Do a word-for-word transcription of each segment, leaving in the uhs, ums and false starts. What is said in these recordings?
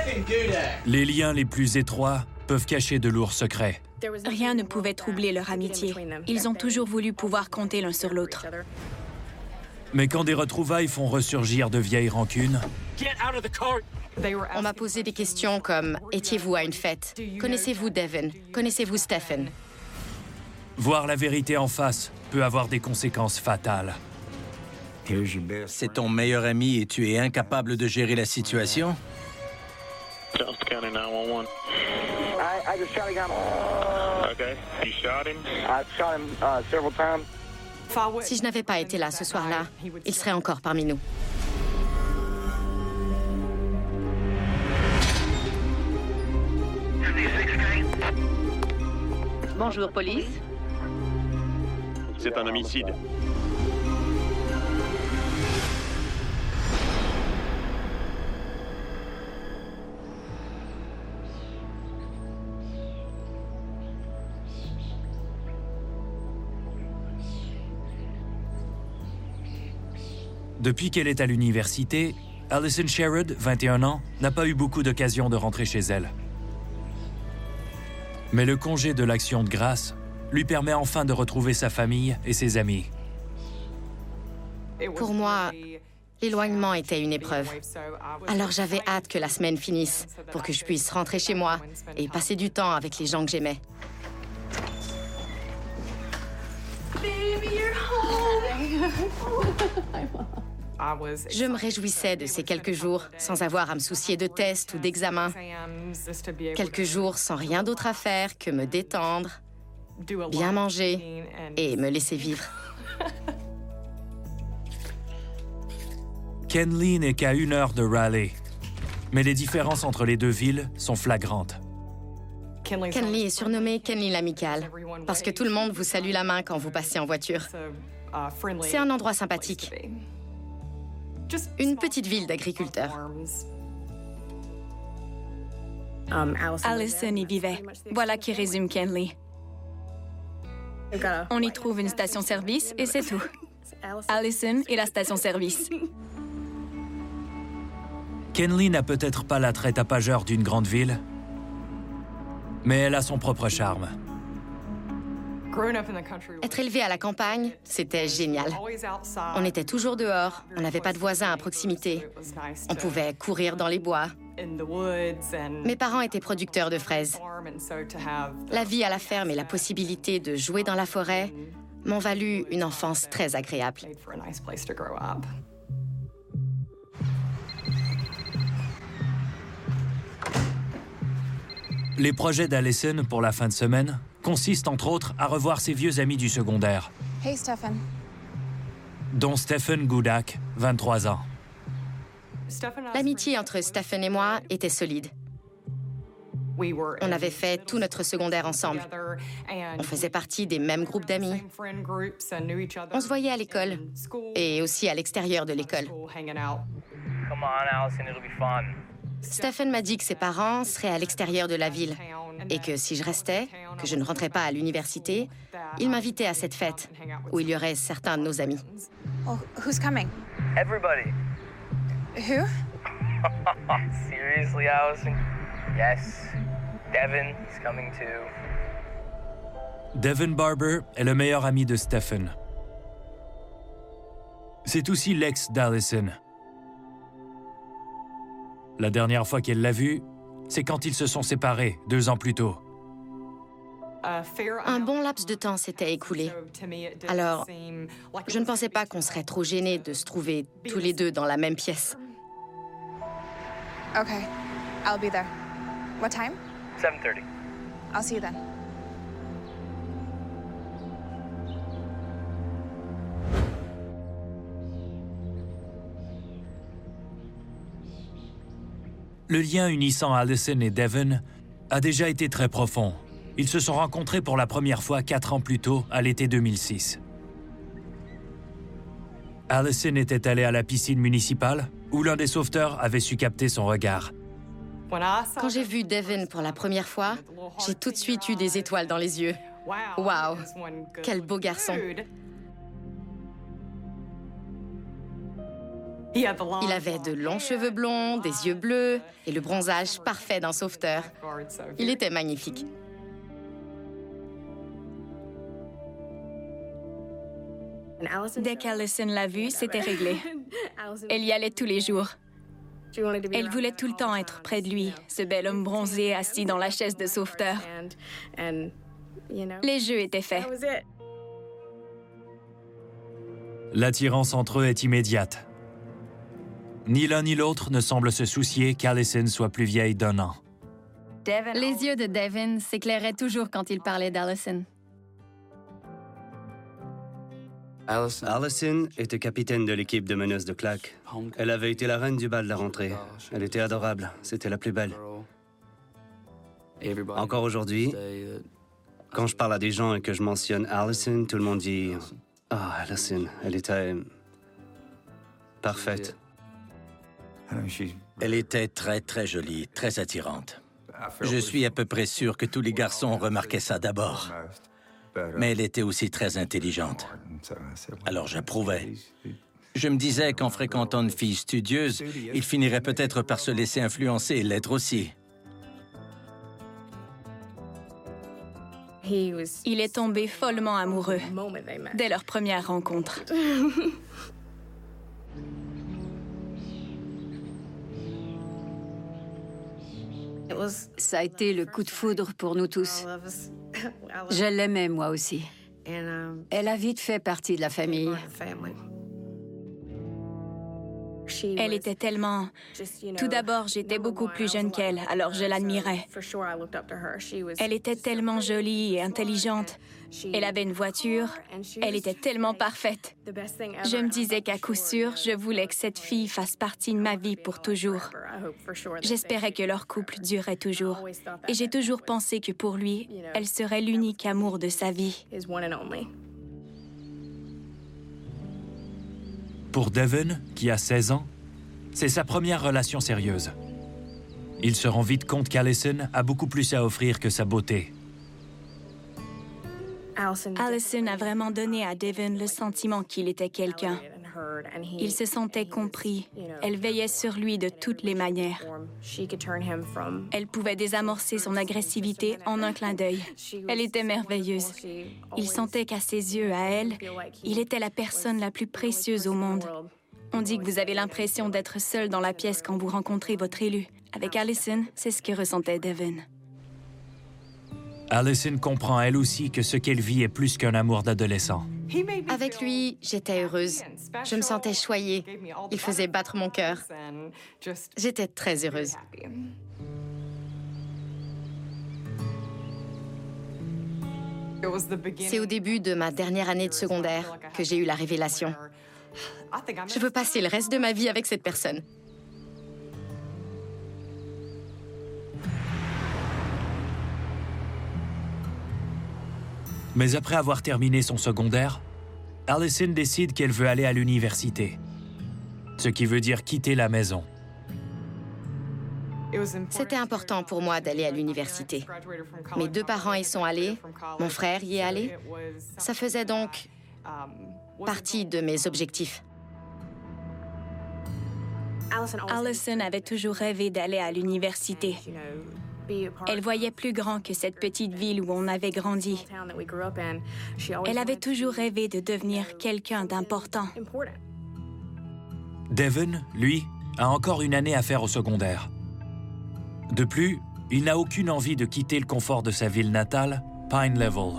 Les liens les plus étroits peuvent cacher de lourds secrets. Rien ne pouvait troubler leur amitié. Ils ont toujours voulu pouvoir compter l'un sur l'autre. Mais quand des retrouvailles font ressurgir de vieilles rancunes, On m'a posé des questions comme « Étiez-vous à une fête? Connaissez-vous Devin? Connaissez-vous Stephen? » voir la vérité en face peut avoir des conséquences fatales. C'est ton meilleur ami et tu es incapable de gérer la situation? Charleston County nine one one. I, I just shot a gun. Okay. You shot him? I shot him uh, several times. Si je n'avais pas été là ce soir-là, il serait encore parmi nous. Bonjour, police. C'est un homicide. Depuis qu'elle est à l'université, Allison Sherrod, vingt et un ans, n'a pas eu beaucoup d'occasions de rentrer chez elle. Mais le congé de l'Action de grâce lui permet enfin de retrouver sa famille et ses amis. Pour moi, l'éloignement était une épreuve. Alors j'avais hâte que la semaine finisse pour que je puisse rentrer chez moi et passer du temps avec les gens que j'aimais. Baby, you're home! Je me réjouissais de ces quelques jours sans avoir à me soucier de tests ou d'examens. Quelques jours sans rien d'autre à faire que me détendre, bien manger et me laisser vivre. Kenley n'est qu'à une heure de Raleigh, mais les différences entre les deux villes sont flagrantes. Kenley est surnommé Kenley l'amical parce que tout le monde vous salue la main quand vous passez en voiture. C'est un endroit sympathique. Une petite ville d'agriculteurs. Allison y vivait. Voilà qui résume Kenley. On y trouve une station-service et c'est tout. Allison et la station-service. Kenley n'a peut-être pas l'attrait tapageur d'une grande ville, mais elle a son propre charme. Être élevé à la campagne, c'était génial. On était toujours dehors, on n'avait pas de voisins à proximité. On pouvait courir dans les bois. Mes parents étaient producteurs de fraises. La vie à la ferme et la possibilité de jouer dans la forêt m'ont valu une enfance très agréable. Les projets d'Allison pour la fin de semaine consistent entre autres à revoir ses vieux amis du secondaire. Hey, Stephen. Dont Stephen Gudak, vingt-trois ans. L'amitié entre Stephen et moi était solide. On avait fait tout notre secondaire ensemble. On faisait partie des mêmes groupes d'amis. On se voyait à l'école et aussi à l'extérieur de l'école. Come on, Allison, it'll be fun. Stephen m'a dit que ses parents seraient à l'extérieur de la ville et que si je restais, que je ne rentrais pas à l'université, il m'invitait à cette fête où il y aurait certains de nos amis. Oh, who's coming? Everybody. Who? Seriously, Allison? Yes. Devin is coming too. Devin Barber est le meilleur ami de Stephen. C'est aussi l'ex d'Allison. La dernière fois qu'elle l'a vu, c'est quand ils se sont séparés, deux ans plus tôt. Un bon laps de temps s'était écoulé. Alors, je ne pensais pas qu'on serait trop gênés de se trouver tous les deux dans la même pièce. Okay, I'll be there. What time? seven thirty. I'll see you then. Le lien unissant Allison et Devin a déjà été très profond. Ils se sont rencontrés pour la première fois quatre ans plus tôt, à l'été deux mille six. Allison était allée à la piscine municipale, où l'un des sauveteurs avait su capter son regard. Quand j'ai vu Devin pour la première fois, j'ai tout de suite eu des étoiles dans les yeux. Waouh, quel beau garçon. Il avait de longs cheveux blonds, des yeux bleus et le bronzage parfait d'un sauveteur. Il était magnifique. Dès qu'Allison l'a vu, c'était réglé. Elle y allait tous les jours. Elle voulait tout le temps être près de lui, ce bel homme bronzé assis dans la chaise de sauveteur. Les jeux étaient faits. L'attirance entre eux est immédiate. Ni l'un ni l'autre ne semble se soucier qu'Allison soit plus vieille d'un an. Les yeux de Devin s'éclairaient toujours quand il parlait d'Allison. Allison était capitaine de l'équipe de meneuses de claques. Elle avait été la reine du bal de la rentrée. Elle était adorable. C'était la plus belle. Encore aujourd'hui, quand je parle à des gens et que je mentionne Allison, tout le monde dit « Ah, oh, Allison, elle était... parfaite. » Elle était très, très jolie, très attirante. Je suis à peu près sûr que tous les garçons remarquaient ça d'abord. Mais elle était aussi très intelligente. Alors j'approuvais. Je me disais qu'en fréquentant une fille studieuse, il finirait peut-être par se laisser influencer et l'être aussi. Il est tombé follement amoureux dès leur première rencontre. Ça a été le coup de foudre pour nous tous. Je l'aimais, moi aussi. Elle a vite fait partie de la famille. Elle était tellement... Tout d'abord, j'étais beaucoup plus jeune qu'elle, alors je l'admirais. Elle était tellement jolie et intelligente. Elle avait une voiture. Elle était tellement parfaite. Je me disais qu'à coup sûr, je voulais que cette fille fasse partie de ma vie pour toujours. J'espérais que leur couple durerait toujours. Et j'ai toujours pensé que pour lui, elle serait l'unique amour de sa vie. Pour Devin, qui a seize ans, c'est sa première relation sérieuse. Il se rend vite compte qu'Allison a beaucoup plus à offrir que sa beauté. Allison a vraiment donné à Devin le sentiment qu'il était quelqu'un. Il se sentait compris. Elle veillait sur lui de toutes les manières. Elle pouvait désamorcer son agressivité en un clin d'œil. Elle était merveilleuse. Il sentait qu'à ses yeux, à elle, il était la personne la plus précieuse au monde. On dit que vous avez l'impression d'être seul dans la pièce quand vous rencontrez votre élu. Avec Allison, c'est ce que ressentait Devin. Allison comprend elle aussi que ce qu'elle vit est plus qu'un amour d'adolescent. Avec lui, j'étais heureuse. Je me sentais choyée. Il faisait battre mon cœur. J'étais très heureuse. C'est au début de ma dernière année de secondaire que j'ai eu la révélation. Je veux passer le reste de ma vie avec cette personne. Mais après avoir terminé son secondaire, Allison décide qu'elle veut aller à l'université, ce qui veut dire quitter la maison. C'était important pour moi d'aller à l'université. Mes deux parents y sont allés, mon frère y est allé. Ça faisait donc partie de mes objectifs. Allison avait toujours rêvé d'aller à l'université. Elle voyait plus grand que cette petite ville où on avait grandi. Elle avait toujours rêvé de devenir quelqu'un d'important. Devin, lui, a encore une année à faire au secondaire. De plus, il n'a aucune envie de quitter le confort de sa ville natale, Pine Level.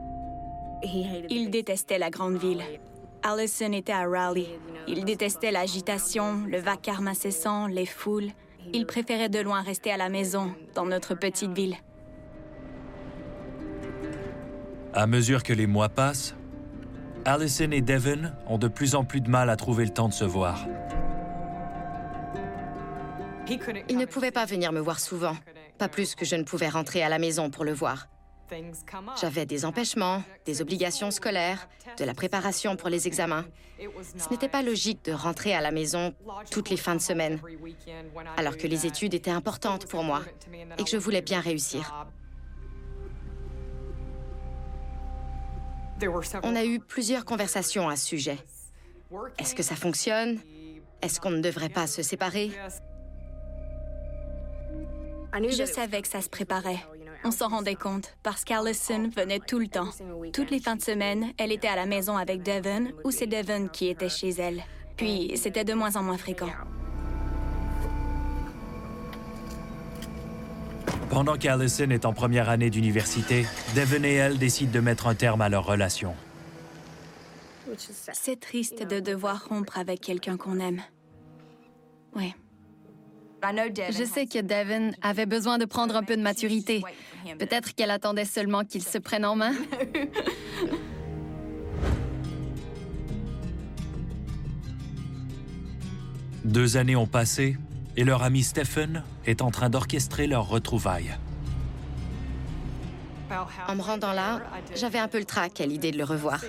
Il détestait la grande ville. Allison était à Raleigh. Il détestait l'agitation, le vacarme incessant, les foules. Il préférait de loin rester à la maison, dans notre petite ville. À mesure que les mois passent, Allison et Devin ont de plus en plus de mal à trouver le temps de se voir. Il ne pouvait pas venir me voir souvent, pas plus que je ne pouvais rentrer à la maison pour le voir. J'avais des empêchements, des obligations scolaires, de la préparation pour les examens. Ce n'était pas logique de rentrer à la maison toutes les fins de semaine, alors que les études étaient importantes pour moi et que je voulais bien réussir. On a eu plusieurs conversations à ce sujet. Est-ce que ça fonctionne? Est-ce qu'on ne devrait pas se séparer? Je savais que ça se préparait. On s'en rendait compte parce qu'Allison venait tout le temps. Toutes les fins de semaine, elle était à la maison avec Devon ou c'est Devon qui était chez elle. Puis, c'était de moins en moins fréquent. Pendant qu'Allison est en première année d'université, Devon et elle décident de mettre un terme à leur relation. C'est triste de devoir rompre avec quelqu'un qu'on aime. Oui. Je sais que Devon avait besoin de prendre un peu de maturité. Peut-être qu'elle attendait seulement qu'il se prenne en main. Deux années ont passé et leur ami Stephen est en train d'orchestrer leur retrouvaille. En me rendant là, j'avais un peu le trac à l'idée de le revoir.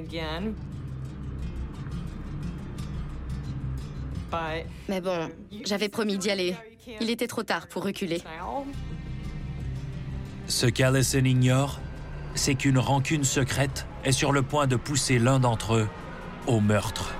Mais bon, j'avais promis d'y aller. Il était trop tard pour reculer. Ce qu'Allison ignore, c'est qu'une rancune secrète est sur le point de pousser l'un d'entre eux au meurtre.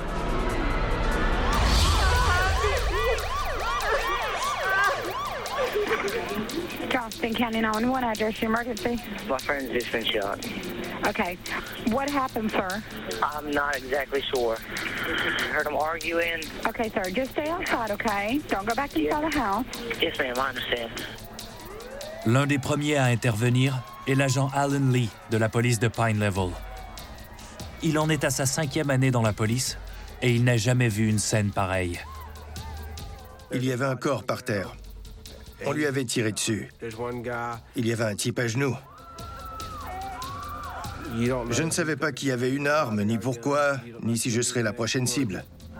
Charleston County nine one one, address your emergency. My friend's just been shot. Okay. What happened, sir? I'm not exactly sure. Heard them arguing. Okay, sir. Just stay outside, okay? Don't go back inside Yeah. the house. Yes, ma'am, I understand. L'un des premiers à intervenir est l'agent Alan Lee de la police de Pine Level. Il en est à sa cinquième année dans la police et il n'a jamais vu une scène pareille. Il y avait un corps par terre. On lui avait tiré dessus. Il y avait un type à genoux. Je ne savais pas qui avait une arme, ni pourquoi, ni si je serais la prochaine cible.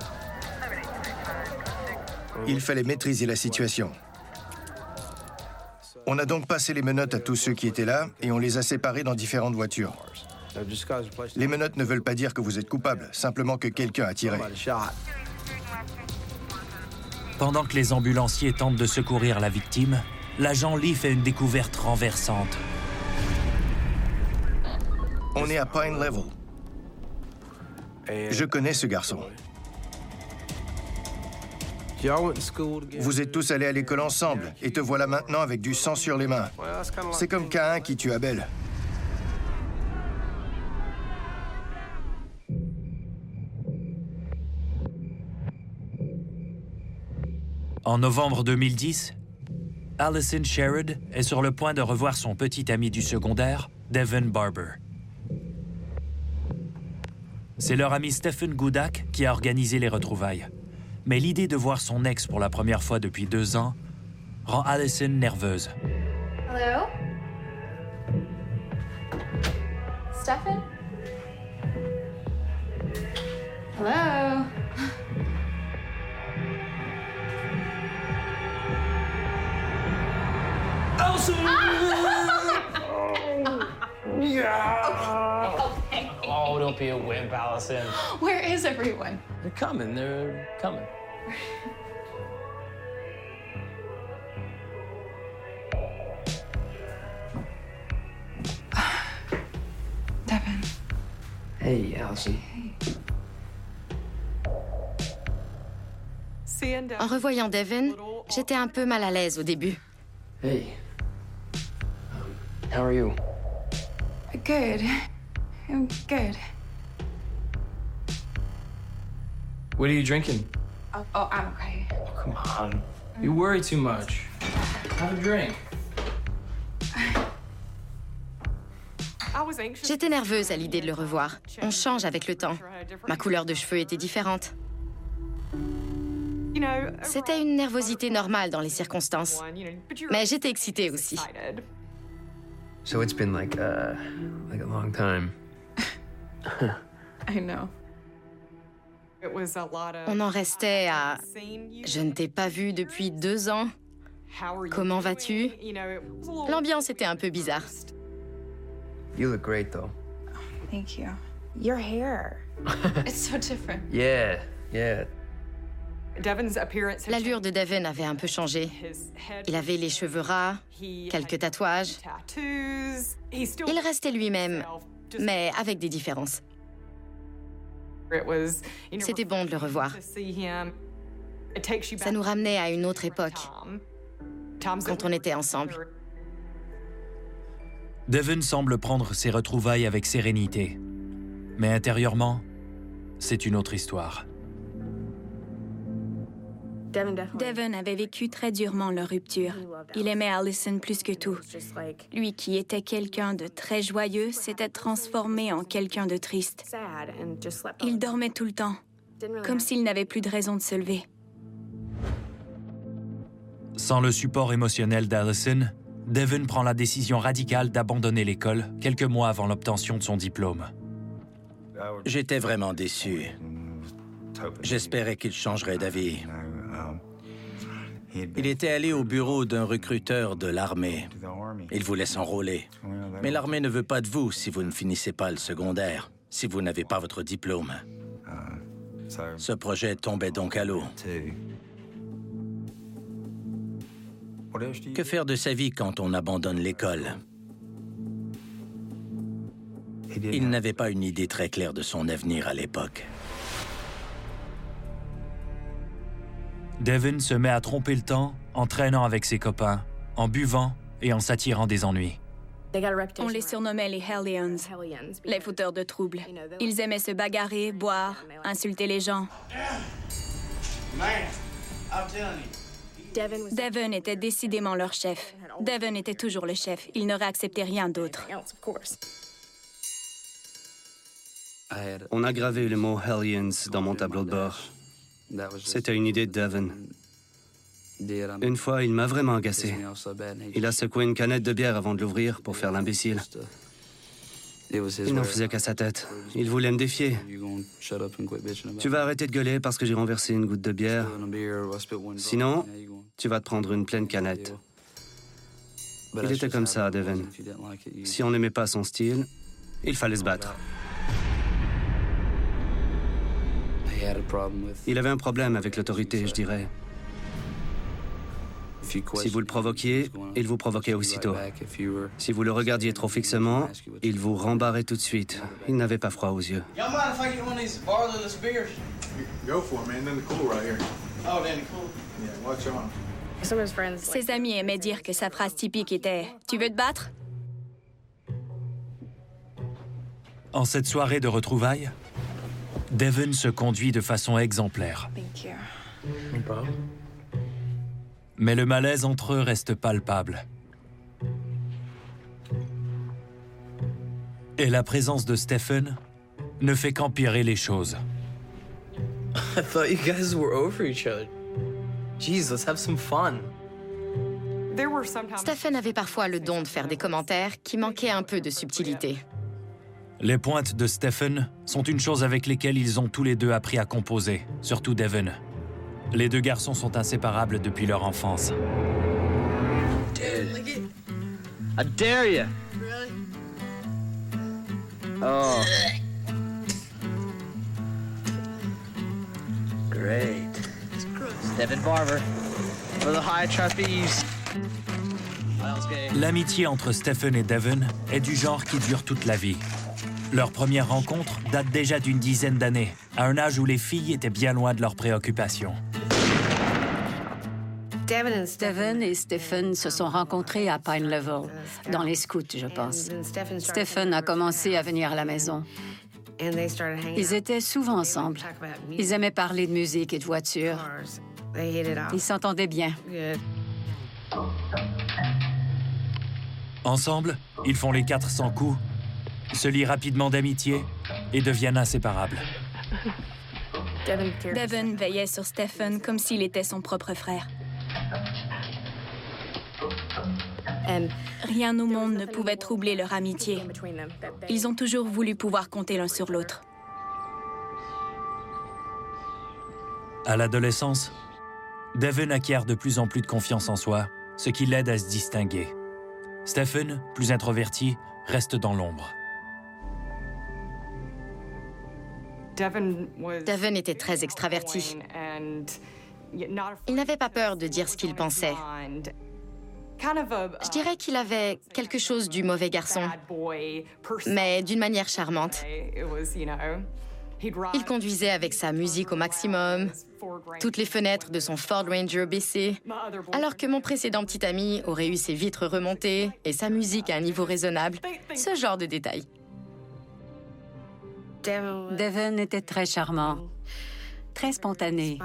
Il fallait maîtriser la situation. On a donc passé les menottes à tous ceux qui étaient là et on les a séparés dans différentes voitures. Les menottes ne veulent pas dire que vous êtes coupable, simplement que quelqu'un a tiré. Pendant que les ambulanciers tentent de secourir la victime, l'agent Lee fait une découverte renversante. On est à Pine Level. Je connais ce garçon. Vous êtes tous allés à l'école ensemble et te voilà maintenant avec du sang sur les mains. C'est comme Caïn qui tue Abel. En novembre deux mille dix, Allison Sherrod est sur le point de revoir son petit ami du secondaire, Devon Barber. C'est leur ami Stephen Goudak qui a organisé les retrouvailles. Mais l'idée de voir son ex pour la première fois depuis deux ans rend Allison nerveuse. Hello? Stephen? Hello? Allison! Yeah! Okay. Oh, don't be a wimp, Allison. Where is everyone? They're coming. They're coming. Devon. Hey, Allison. En revoyant Devon, j'étais un peu mal à l'aise au début. Hey. Um, how are you? Good. I'm good. What are you drinking? Oh, oh, I'm okay. Oh, come on. You worry too much. Have a drink. J'étais nerveuse à l'idée de le revoir. On change avec le temps. Ma couleur de cheveux était différente. C'était une nervosité normale dans les circonstances. Mais j'étais excitée aussi. So it's been like, uh, like a long time. I know. On en restait à « Je ne t'ai pas vu depuis deux ans. Comment vas-tu ?» L'ambiance était un peu bizarre. You look great, though. Thank you. Your hair. It's so different. Yeah, yeah. L'allure de Devon avait un peu changé. Il avait les cheveux ras, quelques tatouages. Il restait lui-même, mais avec des différences. C'était bon de le revoir. Ça nous ramenait à une autre époque, quand on était ensemble. Devon semble prendre ses retrouvailles avec sérénité. Mais intérieurement, c'est une autre histoire. Devon avait vécu très durement leur rupture. Il aimait Allison plus que tout. Lui qui était quelqu'un de très joyeux s'était transformé en quelqu'un de triste. Il dormait tout le temps, comme s'il n'avait plus de raison de se lever. Sans le support émotionnel d'Allison, Devon prend la décision radicale d'abandonner l'école quelques mois avant l'obtention de son diplôme. J'étais vraiment déçu. J'espérais qu'il changerait d'avis. Il était allé au bureau d'un recruteur de l'armée. Il voulait s'enrôler. Mais l'armée ne veut pas de vous si vous ne finissez pas le secondaire, si vous n'avez pas votre diplôme. Ce projet tombait donc à l'eau. Que faire de sa vie quand on abandonne l'école? Il n'avait pas une idée très claire de son avenir à l'époque. Devon se met à tromper le temps en traînant avec ses copains, en buvant et en s'attirant des ennuis. On les surnommait les Hellions, les fauteurs de troubles. Ils aimaient se bagarrer, boire, insulter les gens. Devon était décidément leur chef. Devon était toujours le chef. Il n'aurait accepté rien d'autre. On a gravé le mot Hellions dans mon tableau de bord. C'était une idée de Devon. Une fois, il m'a vraiment agacé. Il a secoué une canette de bière avant de l'ouvrir pour faire l'imbécile. Il n'en faisait qu'à sa tête. Il voulait me défier. Tu vas arrêter de gueuler parce que j'ai renversé une goutte de bière. Sinon, tu vas te prendre une pleine canette. Il était comme ça, Devon. Si on n'aimait pas son style, il fallait se battre. Il avait un problème avec l'autorité, je dirais. Si vous le provoquiez, il vous provoquait aussitôt. Si vous le regardiez trop fixement, il vous rembarrait tout de suite. Il n'avait pas froid aux yeux. Ses amis aimaient dire que sa phrase typique était « Tu veux te battre ?» En cette soirée de retrouvailles, Devon se conduit de façon exemplaire. Mais le malaise entre eux reste palpable. Et la présence de Stephen ne fait qu'empirer les choses. I thought you guys were over each other. Jeez, let's have some fun. Stephen avait parfois le don de faire des commentaires qui manquaient un peu de subtilité. Les pointes de Stephen sont une chose avec lesquelles ils ont tous les deux appris à composer, surtout Devon. Les deux garçons sont inséparables depuis leur enfance. Dude. I dare you. Oh. Great. Stephen Barber for the high trapeze. L'amitié entre Stephen et Devon est du genre qui dure toute la vie. Leur première rencontre date déjà d'une dizaine d'années, à un âge où les filles étaient bien loin de leurs préoccupations. Devon et Stephen se sont rencontrés à Pine Level, dans les scouts, je pense. Stephen a commencé à venir à la maison. Ils étaient souvent ensemble. Ils aimaient parler de musique et de voitures. Ils s'entendaient bien. Ensemble, ils font les quatre cents coups, se lient rapidement d'amitié et deviennent inséparables. Devon veillait sur Stephen comme s'il était son propre frère. Rien au monde ne pouvait troubler leur amitié. Ils ont toujours voulu pouvoir compter l'un sur l'autre. À l'adolescence, Devon acquiert de plus en plus de confiance en soi, ce qui l'aide à se distinguer. Stephen, plus introverti, reste dans l'ombre. Devon était très extraverti. Il n'avait pas peur de dire ce qu'il pensait. Je dirais qu'il avait quelque chose du mauvais garçon, mais d'une manière charmante. Il conduisait avec sa musique au maximum, toutes les fenêtres de son Ford Ranger baissées, alors que mon précédent petit ami aurait eu ses vitres remontées et sa musique à un niveau raisonnable. Ce genre de détails. Devon était très charmant, très spontané.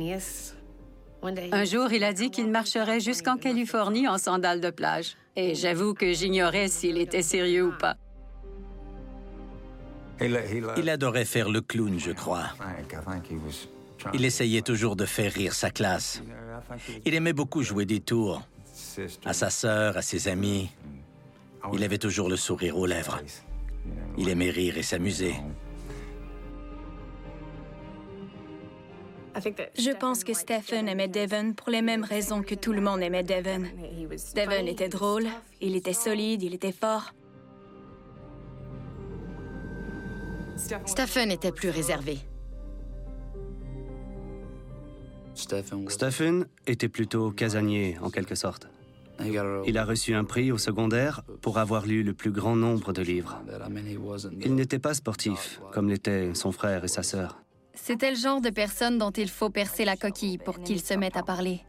Un jour, il a dit qu'il marcherait jusqu'en Californie en sandales de plage. Et j'avoue que j'ignorais s'il était sérieux ou pas. Il adorait faire le clown, je crois. Il essayait toujours de faire rire sa classe. Il aimait beaucoup jouer des tours. À sa sœur, à ses amis. Il avait toujours le sourire aux lèvres. Il aimait rire et s'amuser. Je pense que Stephen aimait Devon pour les mêmes raisons que tout le monde aimait Devon. Devon était drôle, il était solide, il était fort. Stephen était plus réservé. Stephen était plutôt casanier, en quelque sorte. Il a reçu un prix au secondaire pour avoir lu le plus grand nombre de livres. Il n'était pas sportif, comme l'étaient son frère et sa sœur. C'était le genre de personne dont il faut percer la coquille pour qu'il se mette à parler.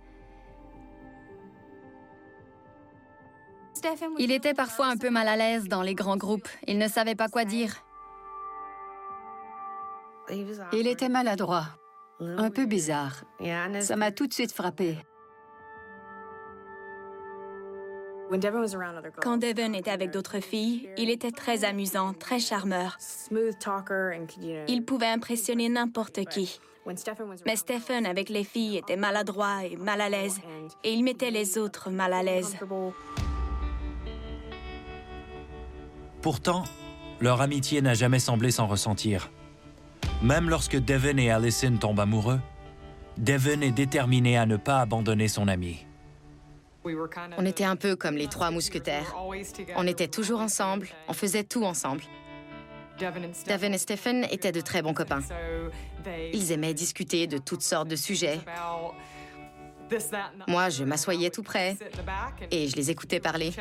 Il était parfois un peu mal à l'aise dans les grands groupes. Il ne savait pas quoi dire. Il était maladroit, un peu bizarre. Ça m'a tout de suite frappé. Quand Devon était avec d'autres filles, il était très amusant, très charmeur. Il pouvait impressionner n'importe qui. Mais Stephen, avec les filles, était maladroit et mal à l'aise, et il mettait les autres mal à l'aise. Pourtant, leur amitié n'a jamais semblé s'en ressentir. Même lorsque Devon et Allison tombent amoureux, Devon est déterminé à ne pas abandonner son ami. On était un peu comme les trois mousquetaires. On était toujours ensemble, on faisait tout ensemble. Devon et Stephen étaient de très bons copains. Ils aimaient discuter de toutes sortes de sujets. Moi, je m'assoyais tout près et je les écoutais parler.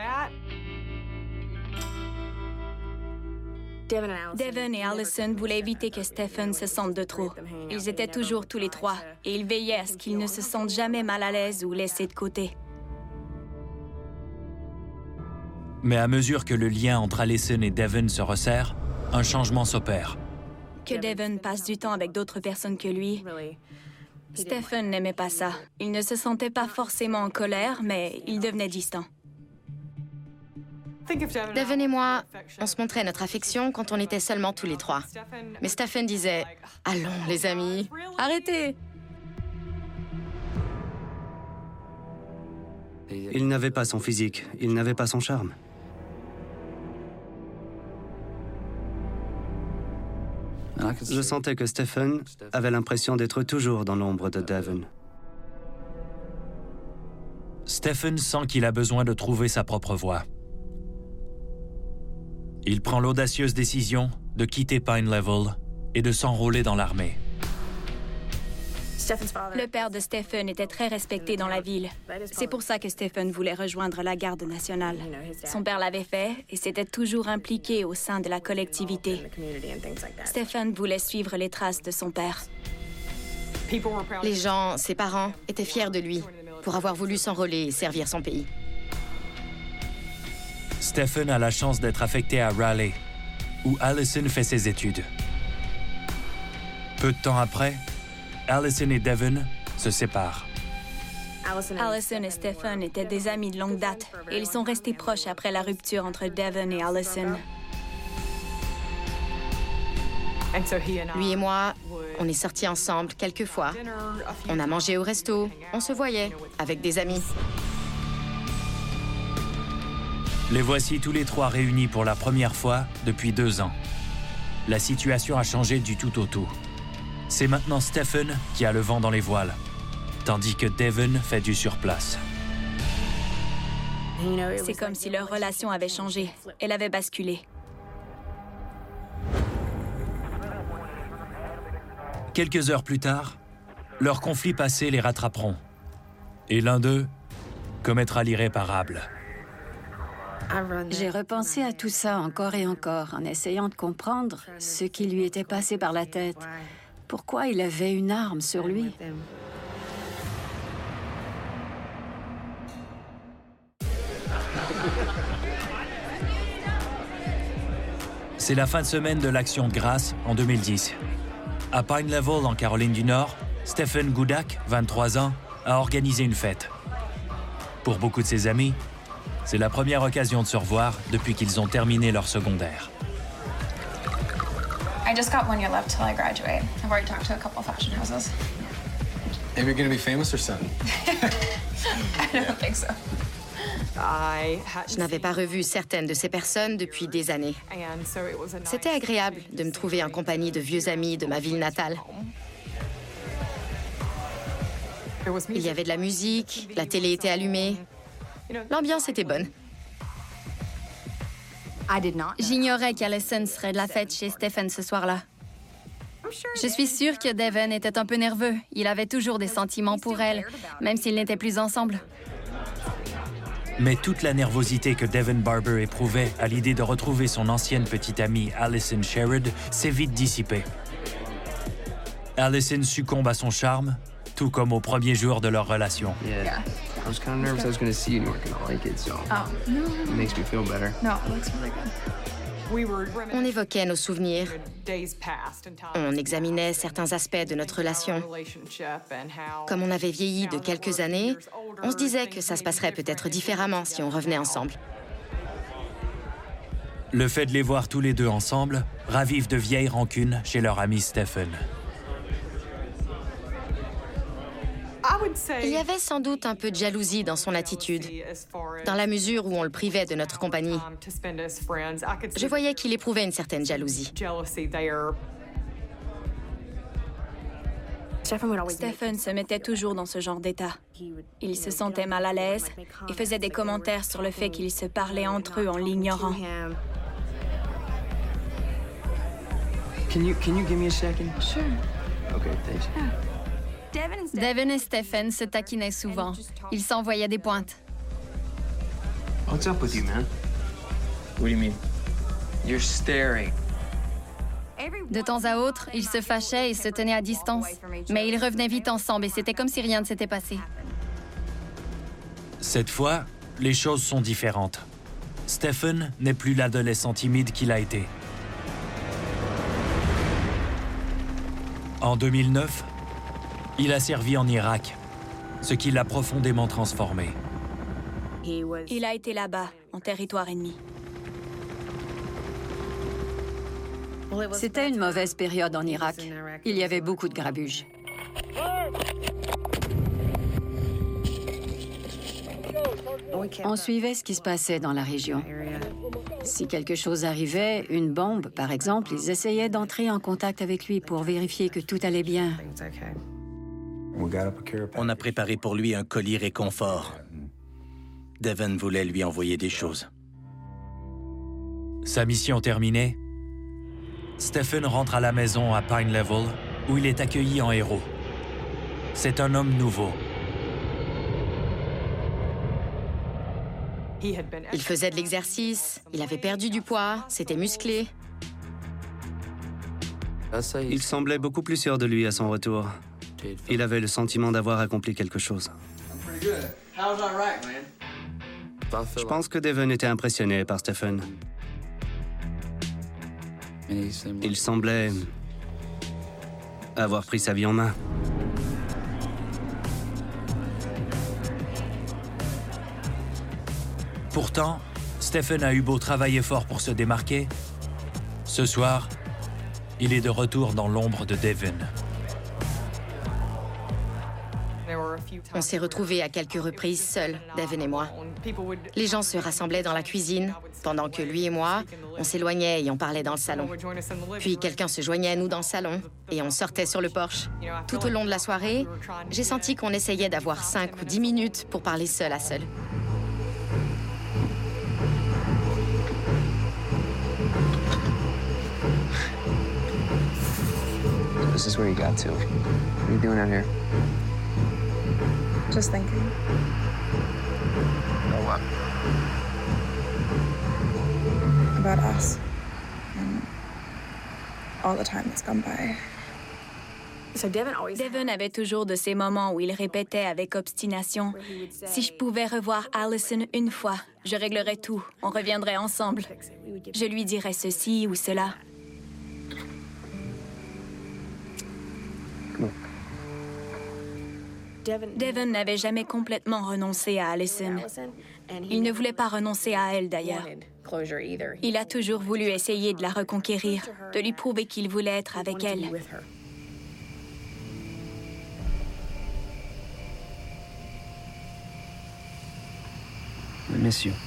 Devon et Allison voulaient éviter que Stephen se sente de trop. Ils étaient toujours tous les trois et ils veillaient à ce qu'ils ne se sentent jamais mal à l'aise ou laissés de côté. Mais à mesure que le lien entre Allison et Devon se resserre, un changement s'opère. Que Devon passe du temps avec d'autres personnes que lui, Stephen n'aimait pas ça. Il ne se sentait pas forcément en colère, mais il devenait distant. Devon et moi, on se montrait notre affection quand on était seulement tous les trois. Mais Stephen disait « Allons, les amis, arrêtez !» Il n'avait pas son physique, il n'avait pas son charme. Je sentais que Stephen avait l'impression d'être toujours dans l'ombre de Devon. Stephen sent qu'il a besoin de trouver sa propre voie. Il prend l'audacieuse décision de quitter Pine Level et de s'enrôler dans l'armée. Le père de Stephen était très respecté dans la ville. C'est pour ça que Stephen voulait rejoindre la garde nationale. Son père l'avait fait et s'était toujours impliqué au sein de la collectivité. Stephen voulait suivre les traces de son père. Les gens, ses parents, étaient fiers de lui pour avoir voulu s'enrôler et servir son pays. Stephen a la chance d'être affecté à Raleigh, où Allison fait ses études. Peu de temps après, Allison et Devon se séparent. Allison et Stephen étaient des amis de longue date et ils sont restés proches après la rupture entre Devon et Allison. Lui et moi, on est sortis ensemble quelques fois. On a mangé au resto, on se voyait avec des amis. Les voici tous les trois réunis pour la première fois depuis deux ans. La situation a changé du tout au tout. C'est maintenant Stephen qui a le vent dans les voiles, tandis que Devon fait du surplace. C'est comme si leur relation avait changé. Elle avait basculé. Quelques heures plus tard, leur conflit passé les rattraperont. Et l'un d'eux commettra l'irréparable. J'ai repensé à tout ça encore et encore en essayant de comprendre ce qui lui était passé par la tête. Pourquoi il avait une arme sur lui? C'est la fin de semaine de l'Action de grâce en deux mille dix. À Pine Level, en Caroline du Nord, Stephen Goudak, vingt-trois ans, a organisé une fête. Pour beaucoup de ses amis, c'est la première occasion de se revoir depuis qu'ils ont terminé leur secondaire. I just got one year left till I graduate. I've already talked to a couple of fashion houses. Maybe you're gonna be famous or something. I don't think so. Je n'avais pas revu certaines de ces personnes depuis des années. C'était agréable de me trouver en compagnie de vieux amis de ma ville natale. Il y avait de la musique, la télé était allumée. L'ambiance était bonne. J'ignorais qu'Allison serait de la fête chez Stephen ce soir-là. Je suis sûre que Devin était un peu nerveux. Il avait toujours des sentiments pour elle, même s'ils n'étaient plus ensemble. Mais toute la nervosité que Devin Barber éprouvait à l'idée de retrouver son ancienne petite amie Allison Sherrod s'est vite dissipée. Allison succombe à son charme, tout comme au premier jour de leur relation. Yeah. I was kind of nervous I was going to see you and you weren't going to like it, so oh, no. It makes me feel better. No, it looks really good. On évoquait nos souvenirs. On examinait certains aspects de notre relation. Comme on avait vieilli de quelques années, on se disait que ça se passerait peut-être différemment si on revenait ensemble. Le fait de les voir tous les deux ensemble ravive de vieilles rancunes chez leur ami Stephen. Il y avait sans doute un peu de jalousie dans son attitude, dans la mesure où on le privait de notre compagnie. Je voyais qu'il éprouvait une certaine jalousie. Stephen se mettait toujours dans ce genre d'état. Il se sentait mal à l'aise et faisait des commentaires sur le fait qu'ils se parlaient entre eux en l'ignorant. Can you, can you give me a second? Sure. Okay, thanks. Yeah. Devin et Stephen se taquinaient souvent. Ils s'envoyaient des pointes. What's up with you, man? What do you mean? You're staring. De temps à autre, ils se fâchaient et se tenaient à distance. Mais ils revenaient vite ensemble et c'était comme si rien ne s'était passé. Cette fois, les choses sont différentes. Stephen n'est plus l'adolescent timide qu'il a été. En deux mille neuf, il a servi en Irak, ce qui l'a profondément transformé. Il a été là-bas, en territoire ennemi. C'était une mauvaise période en Irak. Il y avait beaucoup de grabuge. On suivait ce qui se passait dans la région. Si quelque chose arrivait, une bombe, par exemple, ils essayaient d'entrer en contact avec lui pour vérifier que tout allait bien. On a préparé pour lui un colis réconfort. Devin voulait lui envoyer des choses. Sa mission terminée, Stephen rentre à la maison à Pine Level, où il est accueilli en héros. C'est un homme nouveau. Il faisait de l'exercice, il avait perdu du poids, c'était musclé. Il semblait beaucoup plus sûr de lui à son retour. Il avait le sentiment d'avoir accompli quelque chose. Je pense que Devin était impressionné par Stephen. Il semblait avoir pris sa vie en main. Pourtant, Stephen a eu beau travailler fort pour se démarquer. Ce soir, il est de retour dans l'ombre de Devin. On s'est retrouvés à quelques reprises seuls, Devin et moi. Les gens se rassemblaient dans la cuisine, pendant que lui et moi, on s'éloignait et on parlait dans le salon. Puis quelqu'un se joignait à nous dans le salon et on sortait sur le porche. Tout au long de la soirée, j'ai senti qu'on essayait d'avoir cinq ou dix minutes pour parler seul à seul. This is where you got to. What are you doing out here? Just thinking. Oh, what? about us and all the time that's gone by. Devon avait toujours de ces moments où il répétait avec obstination « Si je pouvais revoir Allison une fois, je réglerais tout, on reviendrait ensemble. Je lui dirais ceci ou cela. » Devon n'avait jamais complètement renoncé à Allison. Il ne voulait pas renoncer à elle, d'ailleurs. Il a toujours voulu essayer de la reconquérir, de lui prouver qu'il voulait être avec elle. I miss you.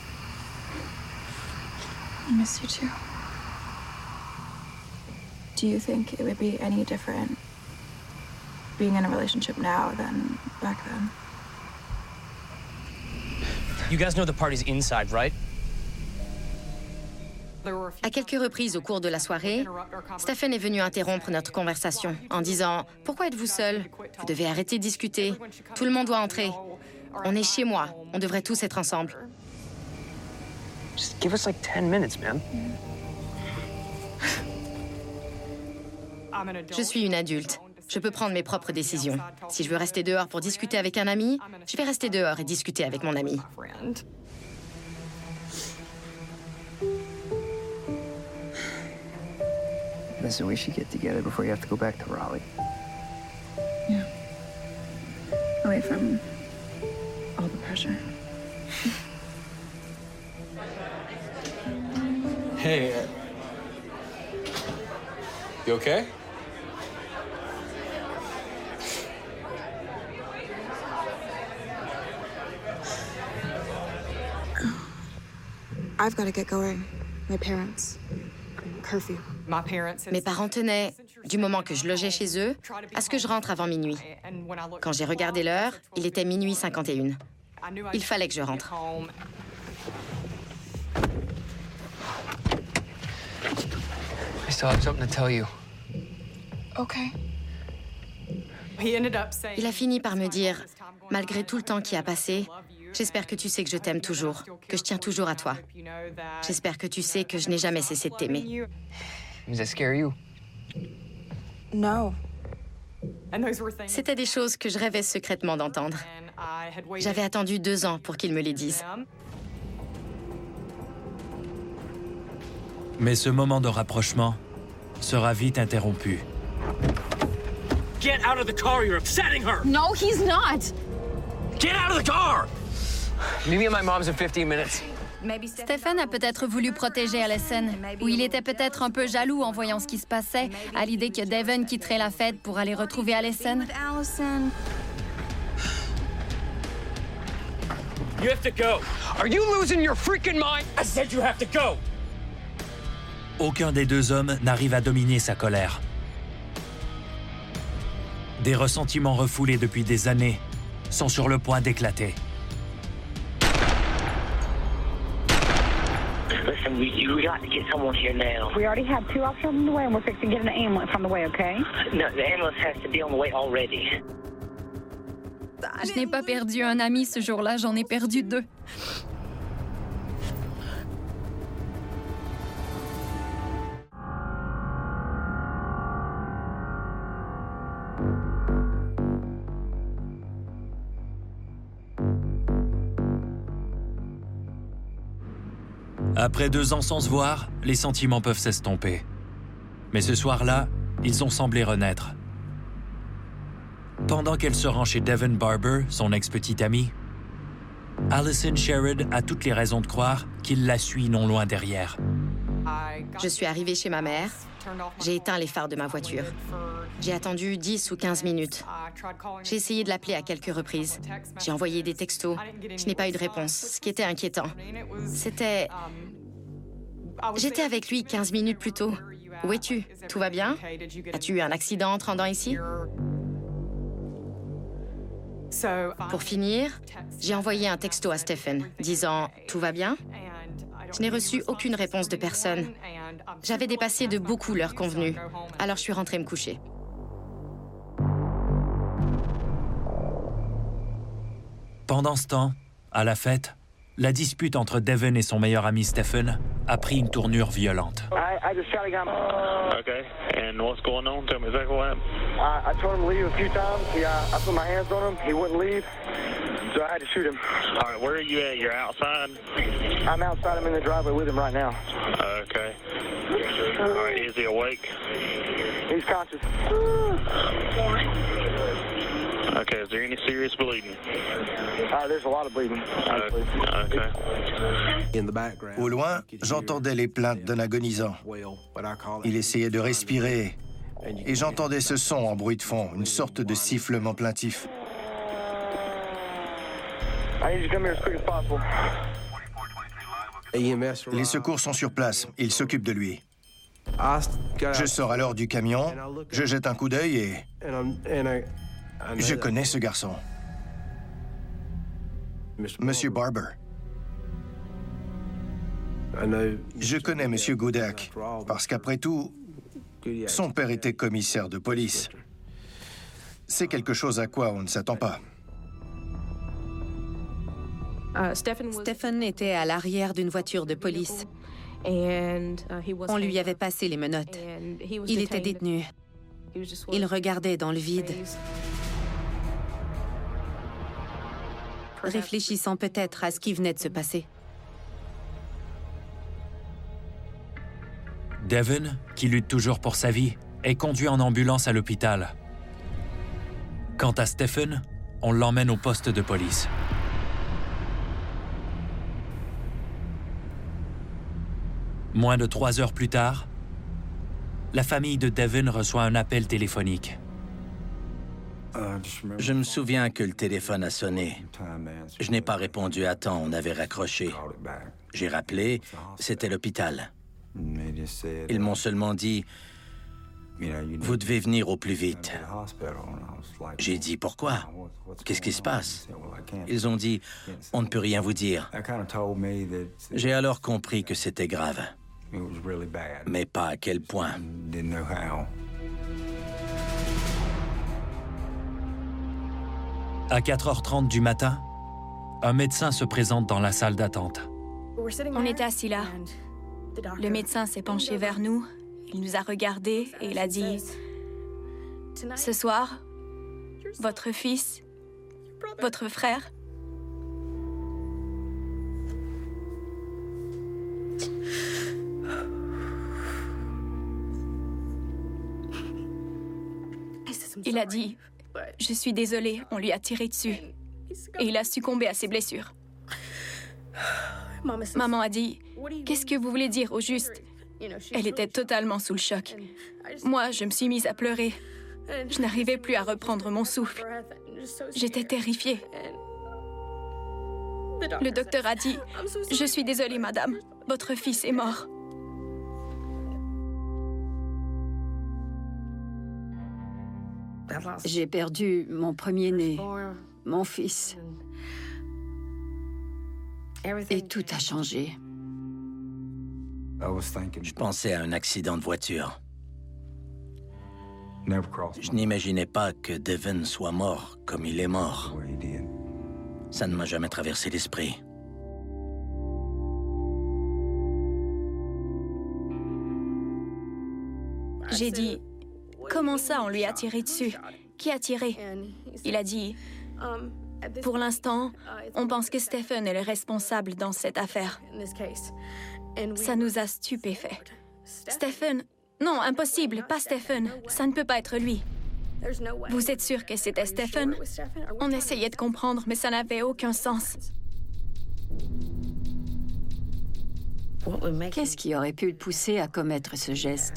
I miss you too. Do you think it would be any different being in a relationship now than back then? You guys know the party's inside, right? À quelques reprises au cours de la soirée, Stephen est venu interrompre notre conversation en disant « Pourquoi êtes-vous seul? Vous devez arrêter de discuter. Tout le monde doit entrer. On est chez moi. On devrait tous être ensemble. » Just give us like ten minutes, man. Je suis une adulte. Je peux prendre mes propres décisions. Si je veux rester dehors pour discuter avec un ami, je vais rester dehors et discuter avec mon ami. Listen, we should get together before you have to go back to Raleigh. Yeah. Away from all the pressure. Hey. Uh, you okay? I've got to get going. My parents. Curfew. Mes parents tenaient, du moment que je logeais chez eux, à ce que je rentre avant minuit. Quand j'ai regardé l'heure, il était minuit cinquante et une. Il fallait que je rentre. I still have something to tell you. Okay. Il a fini par me dire, malgré tout le temps qui a passé, j'espère que tu sais que je t'aime toujours, que je tiens toujours à toi. J'espère que tu sais que je n'ai jamais cessé de t'aimer. Does that scare you? No. C'était des choses que je rêvais secrètement d'entendre. J'avais attendu deux ans pour qu'il me les dise. Mais ce moment de rapprochement sera vite interrompu. Get out of the car, you're upsetting her! No, he's not! Get out of the car! Meet me at my mom's in fifteen minutes. Stephen a peut-être voulu protéger Allison, ou il était peut-être un peu jaloux en voyant ce qui se passait, à l'idée que Devon quitterait la fête pour aller retrouver Allison. You have to go. Are you losing your freaking mind? I said you have to go. Aucun des deux hommes n'arrive à dominer sa colère. Des ressentiments refoulés depuis des années sont sur le point d'éclater. Listen, we, you got to get someone here now. We already have two officers on the way, and we're fixing to get an ambulance on the way, okay? No, the ambulance has to be on the way already. Je n'ai pas perdu un ami ce jour-là, j'en ai perdu deux. Après deux ans sans se voir, les sentiments peuvent s'estomper. Mais ce soir-là, ils ont semblé renaître. Pendant qu'elle se rend chez Devon Barber, son ex-petite amie, Allison Sherrod a toutes les raisons de croire qu'il la suit non loin derrière. Je suis arrivée chez ma mère. J'ai éteint les phares de ma voiture. J'ai attendu dix ou quinze minutes. J'ai essayé de l'appeler à quelques reprises. J'ai envoyé des textos. Je n'ai pas eu de réponse, ce qui était inquiétant. C'était... J'étais avec lui quinze minutes plus tôt. Où es-tu? Tout va bien? As-tu eu un accident en te rendant ici? Pour finir, j'ai envoyé un texto à Stephen disant « Tout va bien ?» Je n'ai reçu aucune réponse de personne. J'avais dépassé de beaucoup l'heure convenue, alors je suis rentrée me coucher. Pendant ce temps, à la fête, la dispute entre Devin et son meilleur ami Stephen a pris une tournure violente. I, I just shot a guy. Okay, and what's going on? Tell me exactly what happened. I, I told him to leave a few times. He, uh, I put my hands on him. He wouldn't leave, so I had to shoot him. All right, where are you at? You're outside? I'm outside. I'm in the driveway with him right now. Okay. All right, is he awake? He's conscious. Okay, is there any serious bleeding? Uh, there's a lot of bleeding. Uh, okay. Au loin, j'entendais les plaintes d'un agonisant. Il essayait de respirer et j'entendais ce son en bruit de fond, une sorte de sifflement plaintif. I need you to come here as quick as possible. Les secours sont sur place, ils s'occupent de lui. Je sors alors du camion, je jette un coup d'œil et... Je connais ce garçon. Monsieur Barber. Je connais Monsieur Goodak, parce qu'après tout, son père était commissaire de police. C'est quelque chose à quoi on ne s'attend pas. Stephen était à l'arrière d'une voiture de police. On lui avait passé les menottes. Il était détenu. Il regardait dans le vide, réfléchissant peut-être à ce qui venait de se passer. Devin, qui lutte toujours pour sa vie, est conduit en ambulance à l'hôpital. Quant à Stephen, on l'emmène au poste de police. Moins de trois heures plus tard, la famille de Devin reçoit un appel téléphonique. Je me souviens que le téléphone a sonné. Je n'ai pas répondu à temps, on avait raccroché. J'ai rappelé, c'était l'hôpital. Ils m'ont seulement dit « Vous devez venir au plus vite ». J'ai dit « Pourquoi? Qu'est-ce qui se passe ?» Ils ont dit « On ne peut rien vous dire ». J'ai alors compris que c'était grave. Mais pas à quel point. À quatre heures trente du matin, un médecin se présente dans la salle d'attente. On est assis là. Le médecin s'est penché vers nous, il nous a regardés et il a dit « Ce soir, votre fils, votre frère, il a dit « Je suis désolée, on lui a tiré dessus. » Et il a succombé à ses blessures. Maman a dit « Qu'est-ce que vous voulez dire au juste ?» Elle était totalement sous le choc. Moi, je me suis mise à pleurer. Je n'arrivais plus à reprendre mon souffle. J'étais terrifiée. Le docteur a dit « Je suis désolée, madame. Votre fils est mort. » J'ai perdu mon premier-né, mon fils. Et tout a changé. Je pensais à un accident de voiture. Je n'imaginais pas que Devin soit mort comme il est mort. Ça ne m'a jamais traversé l'esprit. J'ai dit « Comment ça, on lui a tiré dessus? Qui a tiré? » Il a dit « Pour l'instant, on pense que Stephen est le responsable dans cette affaire. » Ça nous a stupéfaits. Stephen? Non, impossible, pas Stephen. Ça ne peut pas être lui. Vous êtes sûr que c'était Stephen? On essayait de comprendre, mais ça n'avait aucun sens. Qu'est-ce qui aurait pu le pousser à commettre ce geste?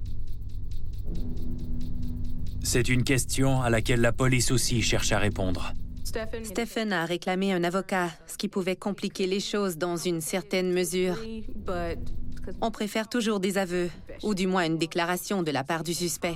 C'est une question à laquelle la police aussi cherche à répondre. Stephen a réclamé un avocat, ce qui pouvait compliquer les choses dans une certaine mesure. On préfère toujours des aveux, ou du moins une déclaration de la part du suspect.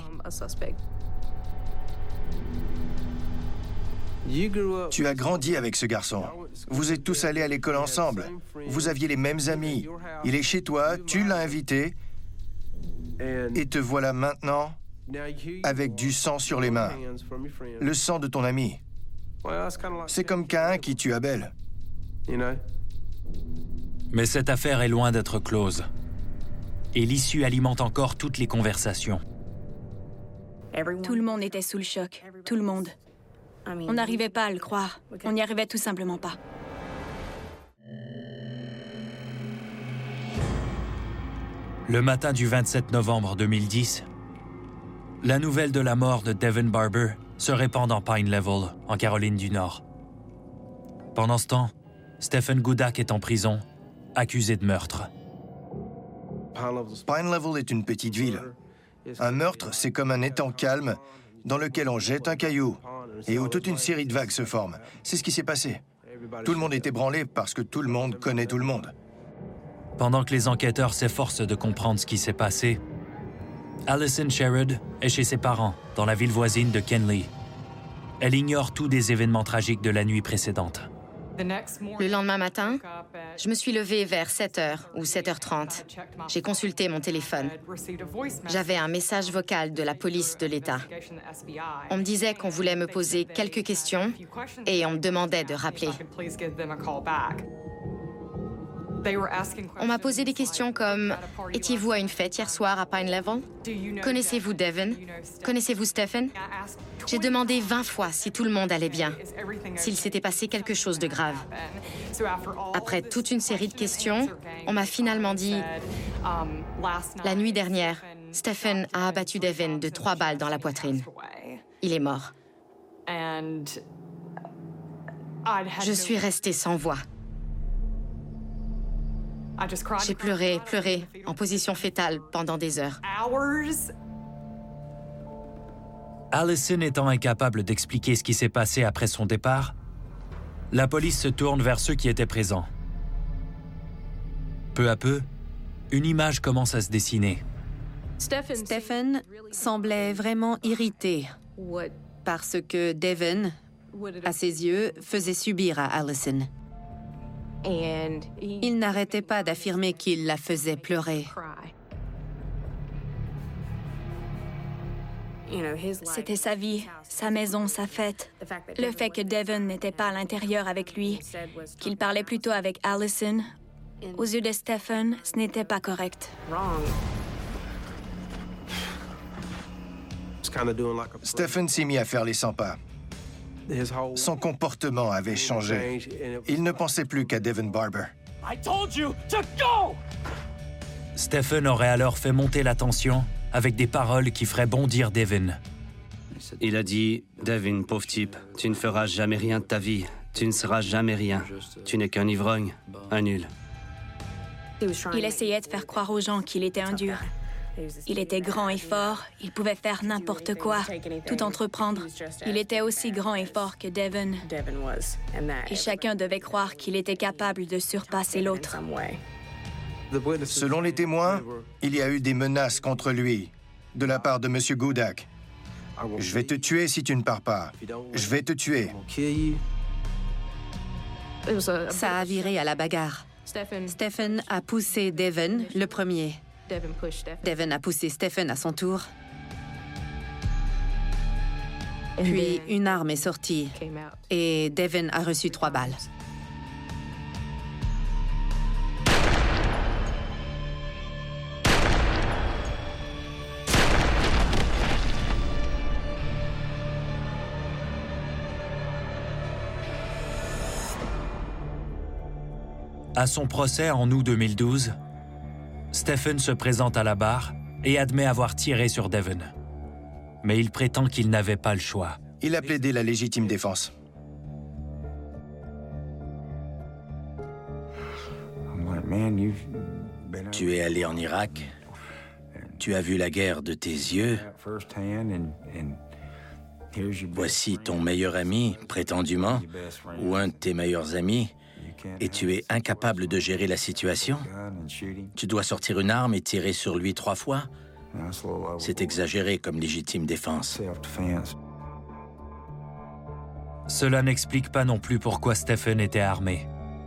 Tu as grandi avec ce garçon. Vous êtes tous allés à l'école ensemble. Vous aviez les mêmes amis. Il est chez toi, tu l'as invité, et te voilà maintenant avec du sang sur les mains. Le sang de ton ami. C'est comme Caïn qui tue Abel. Mais cette affaire est loin d'être close. Et l'issue alimente encore toutes les conversations. Tout le monde était sous le choc. Tout le monde. On n'arrivait pas à le croire. On n'y arrivait tout simplement pas. Le matin du vingt-sept novembre deux mille dix, la nouvelle de la mort de Devin Barber se répand dans Pine Level, en Caroline du Nord. Pendant ce temps, Stephen Goudak est en prison, accusé de meurtre. Pine Level est une petite ville. Un meurtre, c'est comme un étang calme dans lequel on jette un caillou et où toute une série de vagues se forment. C'est ce qui s'est passé. Tout le monde est ébranlé parce que tout le monde connaît tout le monde. Pendant que les enquêteurs s'efforcent de comprendre ce qui s'est passé, Allison Sherrod est chez ses parents, dans la ville voisine de Kenly. Elle ignore tout des événements tragiques de la nuit précédente. Le lendemain matin, je me suis levée vers sept heures ou sept heures trente. J'ai consulté mon téléphone. J'avais un message vocal de la police de l'État. On me disait qu'on voulait me poser quelques questions et on me demandait de rappeler. On m'a posé des questions comme « Étiez-vous à une fête hier soir à Pine Level? Connaissez-vous Devin? Connaissez-vous Stephen ?» J'ai demandé vingt fois si tout le monde allait bien, s'il s'était passé quelque chose de grave. Après toute une série de questions, on m'a finalement dit « La nuit dernière, Stephen a abattu Devin de trois balles dans la poitrine. Il est mort. » Je suis restée sans voix. J'ai pleuré, pleuré, en position fétale pendant des heures. Allison étant incapable d'expliquer ce qui s'est passé après son départ, la police se tourne vers ceux qui étaient présents. Peu à peu, une image commence à se dessiner. Stephen semblait vraiment irrité par ce que Devin, à ses yeux, faisait subir à Allison. Il n'arrêtait pas d'affirmer qu'il la faisait pleurer. C'était sa vie, sa maison, sa fête. Le fait que Devin n'était pas à l'intérieur avec lui, qu'il parlait plutôt avec Allison, aux yeux de Stephen, ce n'était pas correct. Stephen s'est mis à faire les cent pas. Son comportement avait changé. Il ne pensait plus qu'à Devin Barber. Stephen aurait alors fait monter la tension avec des paroles qui feraient bondir Devin. Il a dit « Devin, pauvre type, tu ne feras jamais rien de ta vie. Tu ne seras jamais rien. Tu n'es qu'un ivrogne, un nul. » Il essayait de faire croire aux gens qu'il était un dur. Il était grand et fort, il pouvait faire n'importe quoi, tout entreprendre. Il était aussi grand et fort que Devin. Et chacun devait croire qu'il était capable de surpasser l'autre. Selon les témoins, il y a eu des menaces contre lui, de la part de M. Goudak. « Je vais te tuer si tu ne pars pas. Je vais te tuer. » Ça a viré à la bagarre. Stephen a poussé Devin le premier. Devin a poussé Stephen à son tour. Puis une arme est sortie et Devin a reçu trois balles. À son procès en août deux mille douze, Stephen se présente à la barre et admet avoir tiré sur Devin. Mais il prétend qu'il n'avait pas le choix. Il a plaidé la légitime défense. Tu es allé en Irak, tu as vu la guerre de tes yeux. Voici ton meilleur ami, prétendument, ou un de tes meilleurs amis, et tu es incapable de gérer la situation? Tu dois sortir une arme et tirer sur lui trois fois? C'est exagéré comme légitime défense. Cela n'explique pas non plus pourquoi Stephen était armé.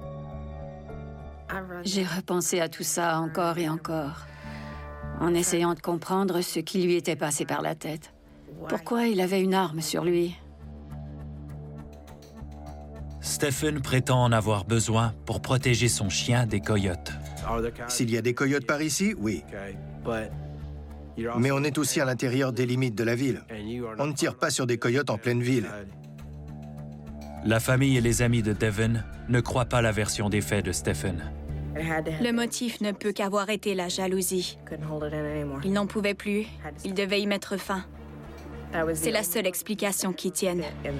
J'ai repensé à tout ça encore et encore, en essayant de comprendre ce qui lui était passé par la tête. Pourquoi il avait une arme sur lui? Stephen prétend en avoir besoin pour protéger son chien des coyotes. S'il y a des coyotes par ici, oui. Mais on est aussi à l'intérieur des limites de la ville. On ne tire pas sur des coyotes en pleine ville. La famille et les amis de Devon ne croient pas la version des faits de Stephen. Le motif ne peut qu'avoir été la jalousie. Il n'en pouvait plus. Il devait y mettre fin. C'est la seule explication qui tienne.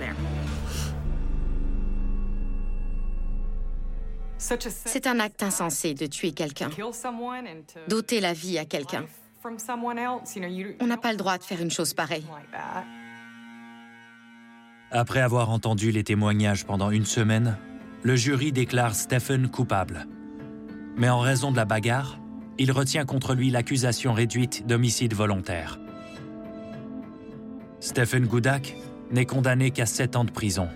C'est un acte insensé de tuer quelqu'un, d'ôter la vie à quelqu'un. On n'a pas le droit de faire une chose pareille. Après avoir entendu les témoignages pendant une semaine, le jury déclare Stephen coupable. Mais en raison de la bagarre, il retient contre lui l'accusation réduite d'homicide volontaire. Stephen Goudak n'est condamné qu'à sept ans de prison.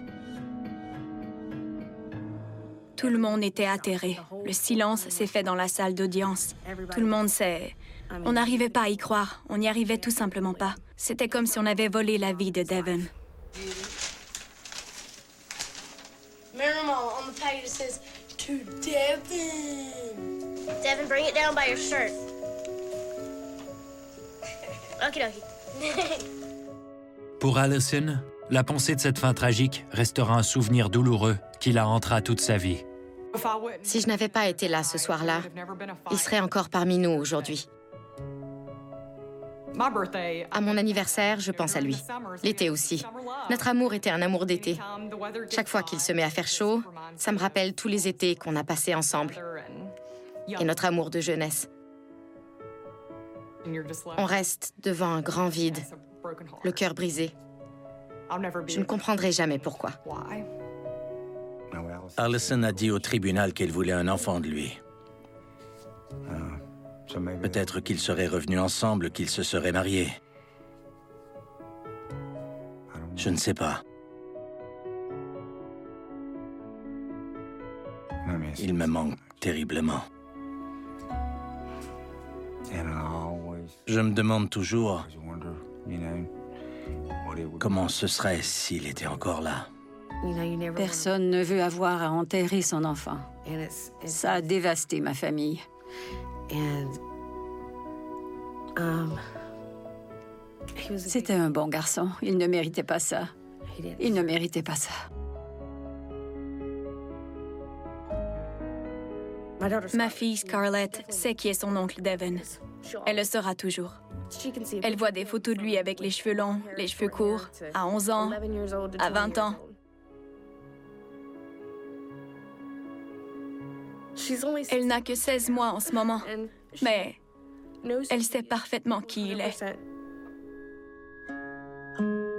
Tout le monde était atterré. Le silence s'est fait dans la salle d'audience. Tout le monde sait. On n'arrivait pas à y croire. On n'y arrivait tout simplement pas. C'était comme si on avait volé la vie de Devon. Mama, on the package it says to Devon. Devon, bring it down by your shirt. Okie dokie. Pour Allison, la pensée de cette fin tragique restera un souvenir douloureux qui la hantera toute sa vie. Si je n'avais pas été là ce soir-là, il serait encore parmi nous aujourd'hui. À mon anniversaire, je pense à lui. L'été aussi. Notre amour était un amour d'été. Chaque fois qu'il se met à faire chaud, ça me rappelle tous les étés qu'on a passés ensemble. Et notre amour de jeunesse. On reste devant un grand vide, le cœur brisé. Je ne comprendrai jamais pourquoi. Allison a dit au tribunal qu'elle voulait un enfant de lui. Peut-être qu'ils seraient revenus ensemble, qu'ils se seraient mariés. Je ne sais pas. Il me manque terriblement. Je me demande toujours comment ce serait s'il était encore là. Personne ne veut avoir à enterrer son enfant. Ça a dévasté ma famille. C'était un bon garçon. Il ne méritait pas ça. Il ne méritait pas ça. Ma fille Scarlett sait qui est son oncle Devon. Elle le sera toujours. Elle voit des photos de lui avec les cheveux longs, les cheveux courts, à onze ans, à vingt ans. Elle n'a que seize mois en ce moment, mais elle sait parfaitement qui il est.